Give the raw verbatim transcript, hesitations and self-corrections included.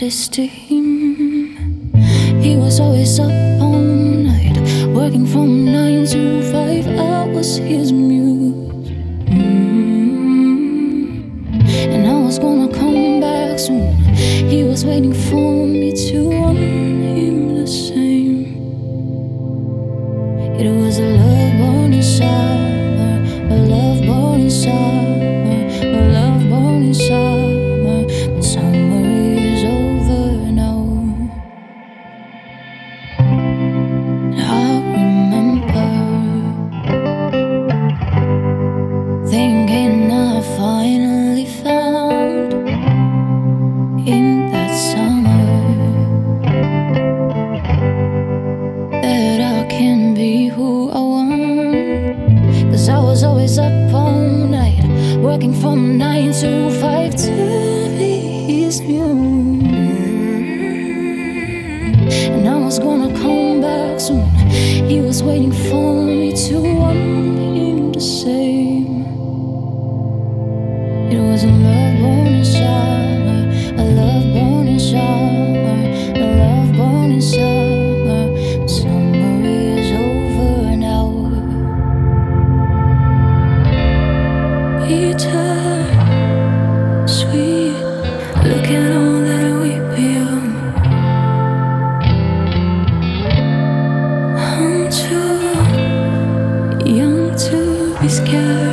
noticed him. He was always up all night, working from nine to five. I was his muse, mm. and I was gonna come back soon. He was waiting for me to want him the same. It was a love born inside, a love born inside, a love born inside. But summer is over now. I remember thinking I finally found in that summer that I can be who I want. Cause I was always up all night, working from nine to five to be his muse. And I was gonna come back soon. He was waiting for me to want him the same. It was a love born inside, a love born inside, a love born inside. Summer is over now. Bitter, sweet, look at all that we built. I'm too young to be scared.